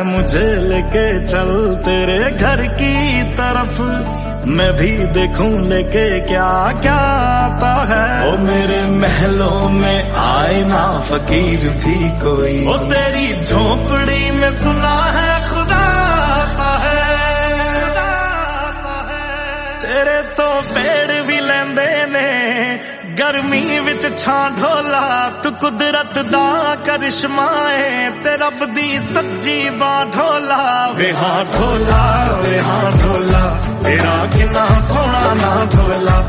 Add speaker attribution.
Speaker 1: मुझे लेके चल तेरे घर की तरफ, मैं भी देखूं लेके क्या क्या आता है। ओ मेरे महलों में आए ना फकीर भी कोई, ओ तेरी झोपड़ी में सुना है खुदा आता है। तेरे तो पेड़ भी लेंदे ने गर्मी विच छां ढोला, तू कुदरत दा करिश्मा है ते रब दी सच्ची बां ढोला। वे हाँ ढोला, वे हाँ ढोला, तेरा किन्ना सोहना ना ढोला।